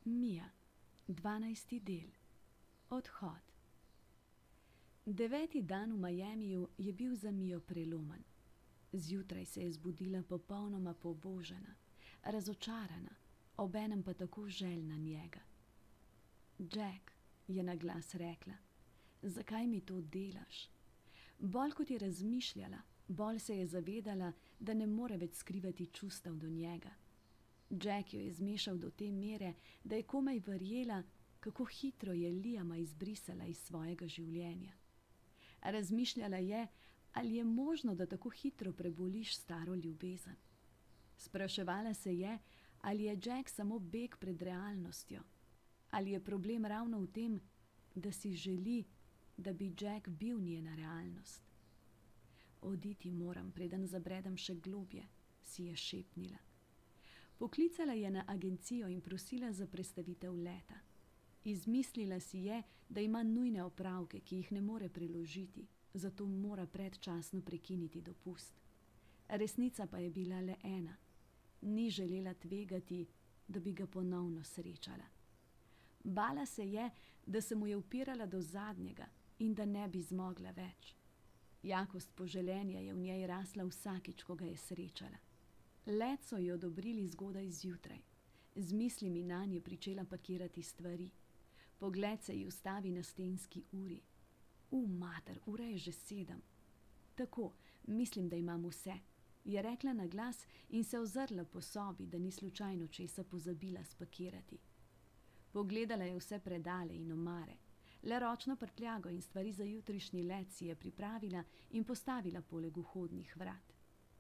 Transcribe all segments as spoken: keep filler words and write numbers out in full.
Mija, dvanajsti del. Odhod. Deveti dan v Miamiju je bil za Mijo prelomen. Zjutraj se je zbudila popolnoma pobožena, razočarana, obenem pa tako željna njega. Jack, je na glas rekla, zakaj mi to delaš? Bolj kot je razmišljala, bolj se je zavedala, da ne more več skrivati čustev do njega. Jack jo je zmešal do te mere, da je komaj verjela, kako hitro je Liama izbrisala iz svojega življenja. Razmišljala je, ali je možno, da tako hitro preboliš staro ljubezen. Spraševala se je, ali je Jack samo beg pred realnostjo, ali je problem ravno v tem, da si želi, da bi Jack bil njena realnost. Oditi moram, preden zabredem še globje, si je šepnila. Poklicala je na agencijo in prosila za prestavitev leta. Izmislila si je, da ima nujne opravke, ki jih ne more preložiti, zato mora predčasno prekiniti dopust. Resnica pa je bila le ena. Ni želela tvegati, da bi ga ponovno srečala. Bala se je, da se mu je upirala do zadnjega in da ne bi zmogla več. Jakost poželenja je v njej rasla vsakič, ko ga je srečala. Let so ji odobrili zgodaj zjutraj. Z mislimi nanj je pričela pakirati stvari. Pogled se ji ustavi na stenski uri. U, mater, ura je že sedem. Tako, mislim, da imam vse, je rekla na glas in se ozrla po sobi, da ni slučajno česa pozabila spakirati. Pogledala je vse predale in omare. Le ročno prtljago in stvari za jutrišnji let si je pripravila in postavila poleg vhodnih vrat.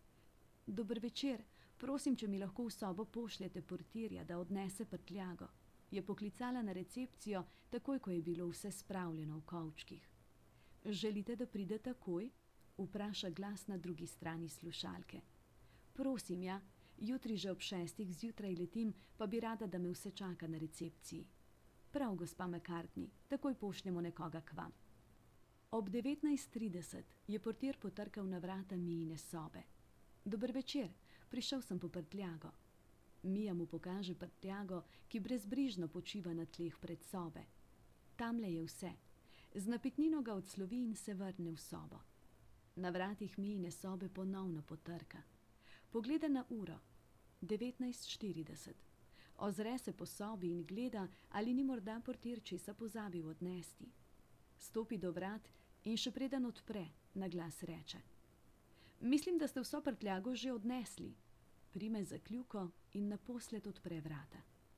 Dober večer, prosim, če mi lahko v sobo pošljete portirja, da odnese prtljago, je poklicala na recepcijo, takoj, ko je bilo vse spravljeno v kovčkih. Želite, da pride takoj? Vpraša glas na drugi strani slušalke. Prosim, ja, jutri že ob šestih zjutraj letim, pa bi rada, da me vse čaka na recepciji. Prav, gospa McCartney, takoj pošljemo nekoga k vam. Ob devetnajst trideset je portir potrkal na vrata Mijine sobe. Dober večer, prišel sem po prtljago. Mija mu pokaže prtljago, ki brezbrižno počiva na tleh pred sobe. Tamle je vse. Z napitnino ga odslovi in se vrne v sobo. Na vratih Mijine sobe ponovno potrka. Pogleda na uro. devetnajst štirideset. Ozre se po sobi in gleda, ali ni morda portir česa pozabil odnesti. Stopi do vrat in še preden odpre, na glas reče. Mislim, da ste vso prtljago že odnesli. Prime za kljuko in naposled odpre vrata.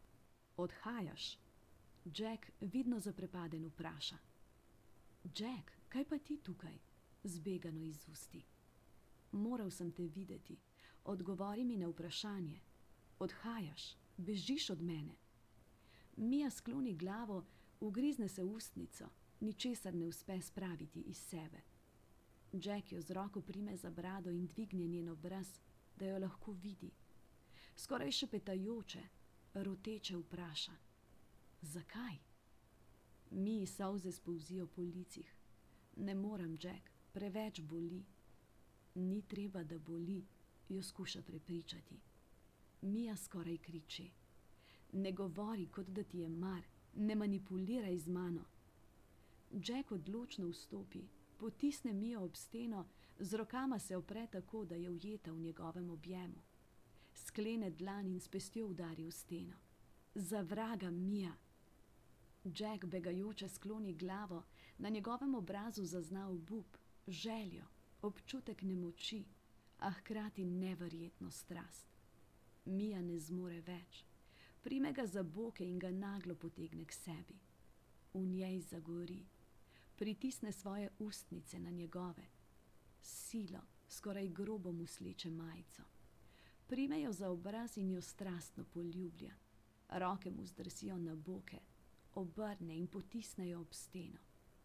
Odhajaš? Jack vidno zaprepaden vpraša. Jack, kaj pa ti tukaj? Zbegano iz usti. Moral sem te videti. Odgovori mi na vprašanje. Odhajaš? Bežiš od mene? Mija skloni glavo, ugrizne se ustnico, ničesar ne uspe spraviti iz sebe. Jack jo z roko prime za brado in dvigne njen obraz, da jo lahko vidi. Skoraj šepetajoče, roteče vpraša. Zakaj? Miji solze spolzijo po licih. Ne moram, Jack, preveč boli. Ni treba, da boli, jo skuša prepričati. Mija skoraj kriči. Ne govori, kot da ti je mar, ne manipuliraj z mano. Jack odločno vstopi, potisne Mijo ob steno, z rokama se opre tako, da je ujeta v njegovem objemu. Sklene dlan in s pestjo udari v steno. Za vraga, Mija! Jack begajoče skloni glavo, na njegovem obrazu zazna obup, željo, občutek nemoči, a hkrati neverjetno strast. Mija ne zmore več. Prime ga za boke in ga naglo potegne k sebi. V njej zagori. Pritisne svoje ustnice na njegove. Silo, skoraj grobo mu sleče majico. Prime jo za obraz in jo strastno poljublja. Roke mu zdrsijo na boke, obrne in potisne jo ob steno.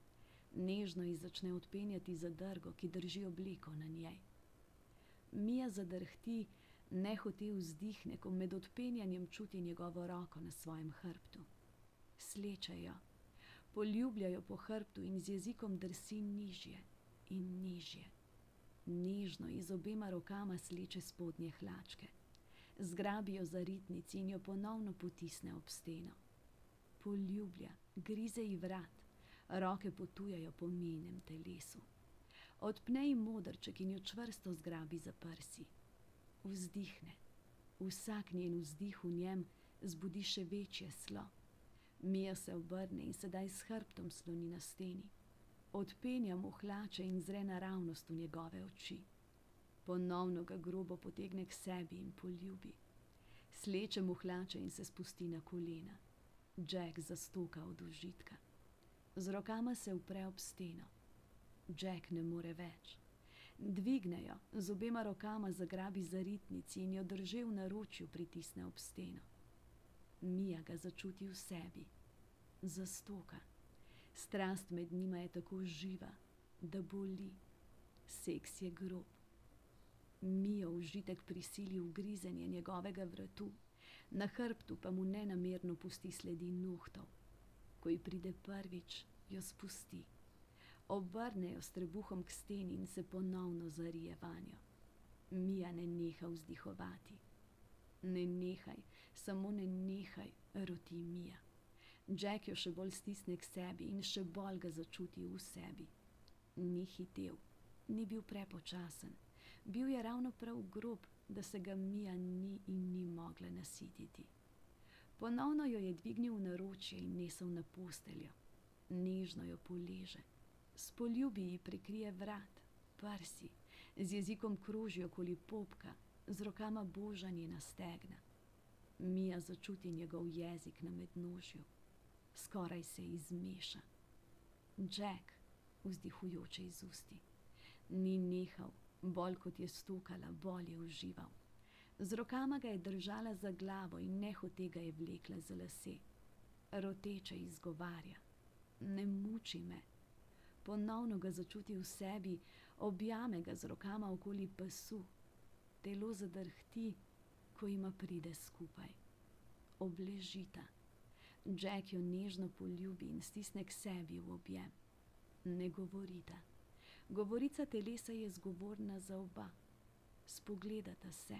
Nežno ji začne odpenjati zadrgo, ki drži obleko na njej. Mija zadrhti, nehote vzdihne, ko med odpenjanjem čuti njegovo roko na svojem hrbtu. Sleče jo, poljublja jo po hrbtu in z jezikom drsi nižje in nižje. Nežno ji z obema rokama sleče spodnje hlačke. Zgrabi jo za ritnici in jo ponovno potisne ob steno. poljublja, grize ji vrat, roke potujejo po njenem telesu. Odpne ji modrček in jo čvrsto zgrabi za prsi. Vzdihne. Vsak njen vzdih v njem zbudi še večje slo. Mija se obrne in sedaj s hrbtom sloni na steni. Odpenja mu hlače in zre naravnost v njegove oči. Ponovno ga grobo potegne k sebi in poljubi. Sleče mu hlače in se spusti na kolena. Jack zastoka od užitka. Z rokama se upre ob steno. Jack ne more več. Dvigne jo, z obema rokama zagrabi za ritnici in jo drže v naročju pritisne ob steno. Mija ga začuti v sebi. Zastoka. Strast med njima je tako živa, da boli. Seks je grob. Mijo užitek prisili v grizenje njegovega vratu, na hrbtu pa mu nenamerno pusti sledi nohtov. Ko ji pride prvič, jo spusti. Obrne jo s trebuhom k steni in se ponovno zarije vanjo. Mija ne neha vzdihovati. Ne nehaj, samo ne nehaj, roti Mija. Jack jo še bolj stisne k sebi in še bolj ga začuti v sebi. Ni hitel, ni bil prepočasen. Bil je ravno prav grob, da se ga Mija ni in ni mogla nasititi. Ponovno jo je dvignil v naročje in nesel na posteljo. Nežno jo poleže. S poljubi ji prekrije vrat, prsi, z jezikom kroži okoli popka, z rokama boža njena stegna. Mija začuti njegov jezik na mednožju. Skoraj se izmeša. Jack, vzdihujoče iz usti. Ni nehal, bolj kot je stokala, bolj je užival. Z rokama ga je držala za glavo in nehote ga je vlekla za lase. Roteče izgovarja: ne muči me. Ponovno ga začuti v sebi, objame ga z rokama okoli pasu. Telo zadrhti, ko jima pride skupaj. Obležita. Jack jo nežno poljubi in stisne k sebi v objem. Ne govorita. Govorica telesa je zgovorna za oba. Spogledata se.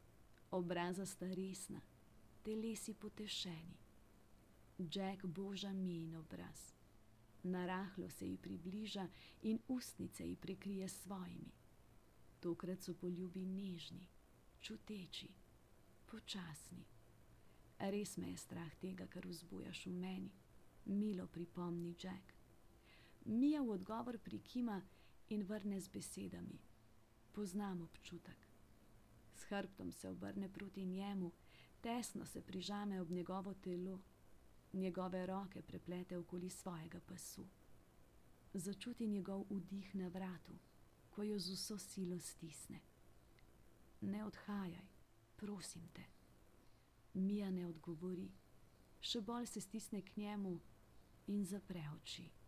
Obraza sta resna, telesi potešeni. Jack boža Mijin obraz. Narahlo se ji približa in ustnice ji prekrije s svojimi. Tokrat so poljubi nežni, čuteči, počasni. Res me je strah tega, kar vzbujaš v meni, milo pripomni Jack. Mija v odgovor prikima in vrne z besedami: poznam občutek. S hrbtom se obrne proti njemu, tesno se prižame ob njegovo telo, njegove roke preplete okoli svojega pasu. Začuti njegov vdih na vratu, ko jo z vso silo stisne. Ne odhajaj, prosim te. Mija ne odgovori, še bolj se stisne k njemu in zapre oči.